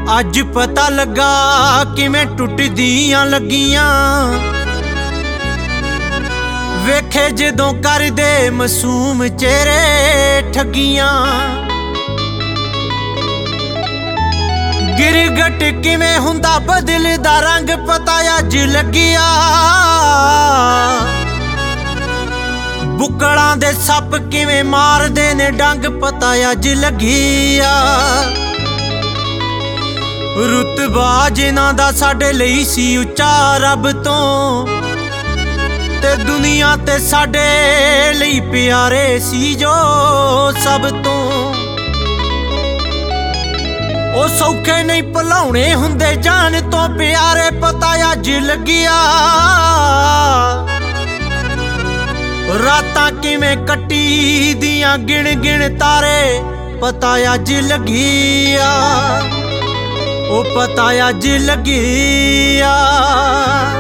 अज पता लगा किवें टुटदियां लगियां, वेखे जदों करदे मासूम चेहरे ठगियां। गिरगट किवें हुंदा बदलदा रंग पता अज लगिया, बुकड़ां दे सप किवें मारदे ने डंग पता अज लगिया। रुतबा जिन्हां दा साडे लई सी उच्चा रब तों, ते दुनिया ते साडे लई प्यारे सी जो सब तों। ओ सौखे नहीं भुलाउणे हुंदे जान तो प्यारे पता अज लगिया। रातां किवें कट्टी दियां गिण गिण तारे पता अज लगिया, ओ पता अज लगिया।